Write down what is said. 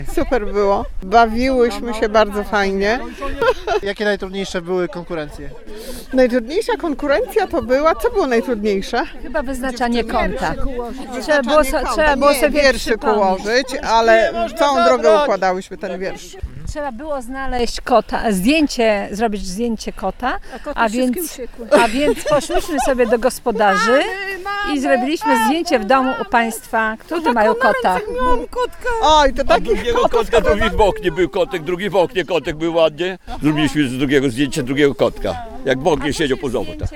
Super było. Bawiłyśmy się bardzo fajnie. Jakie najtrudniejsze były konkurencje? Najtrudniejsza konkurencja to była, co było najtrudniejsze? Chyba wyznaczanie kąta. Trzeba było sobie wierszyk ułożyć, ale całą drogę układałyśmy ten wiersz. Trzeba było znaleźć kota, zrobić zdjęcie kota, a więc poszliśmy sobie do gospodarzy i zrobiliśmy zdjęcie w domu u państwa, którzy mają kota. Oj, to taki Drugiego kotka, drugi w oknie był kotek, drugi w oknie kotek był ładnie. Zrobiliśmy z drugiego zdjęcie drugiego kotka, jak w oknie siedział po zowód.